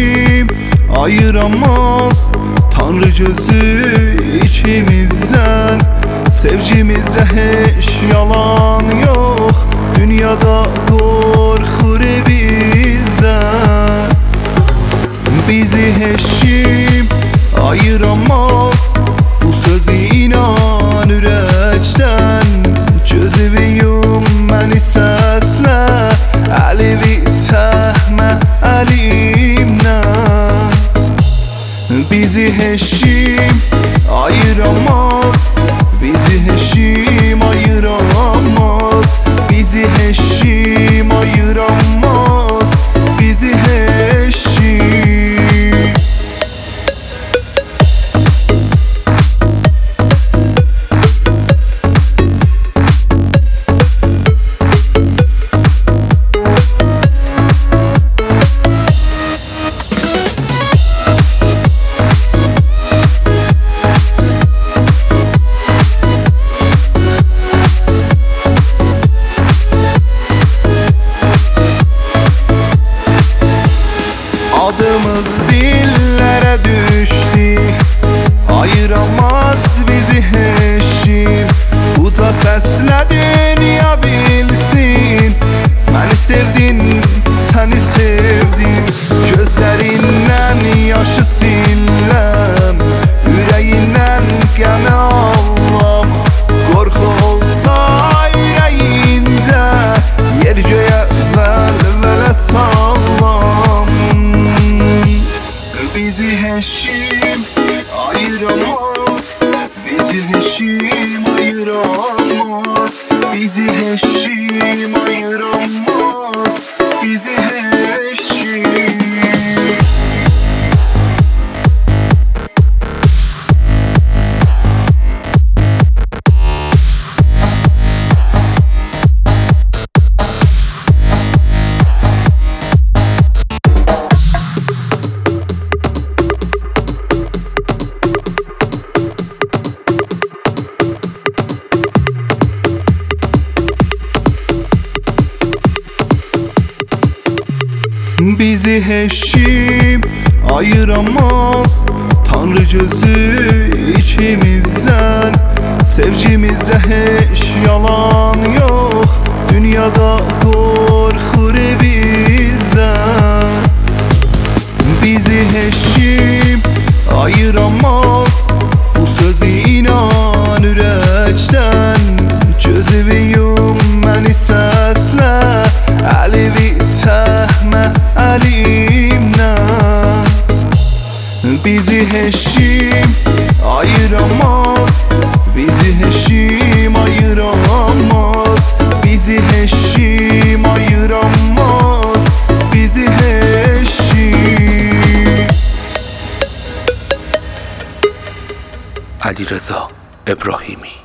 heşim ayıramaz. Tanrı gözü içimizden, sevgimizde hiç yalan yok. Dünyada korkur bizden. Bizi heşim ayıramaz. Bu sözü inan yürekten. Gözümü yum beni sesle, elimi tehme elimden. Bizi heşim ayıramaz. Bizi heşim ayıramaz. Bizi heşim ayıramaz. Bizi heşim. Adımız dillere düştü, ayıramaz bizi heşim. Uca sesle dünya bilsin, beni sevdin, seni sevdim. Gözlerinden yaşı siləm, yüreğinden gene ağlam. Korku olsa yüreğinde, yer göğe velvele sallam. Bizi heşim ayıramaz. Bizi heşim ayıramaz. Bizi heşim ayıramaz. Bizi heşim. Bizi heşim ayıramaz. Tanrı gözü içimizden, sevgimizde hiç yalan yok. Dünyada korkur bizden. Bizi heşim ayıramaz. Bu sözü inan yürekten. Gözümü yum beni sesle, elimi tehme elimden. Bizi heşim ayıramaz. Bizi heşim ayıramaz. Bizi heşim ayıramaz. Bizi heşim. علیرضا ابراهیمی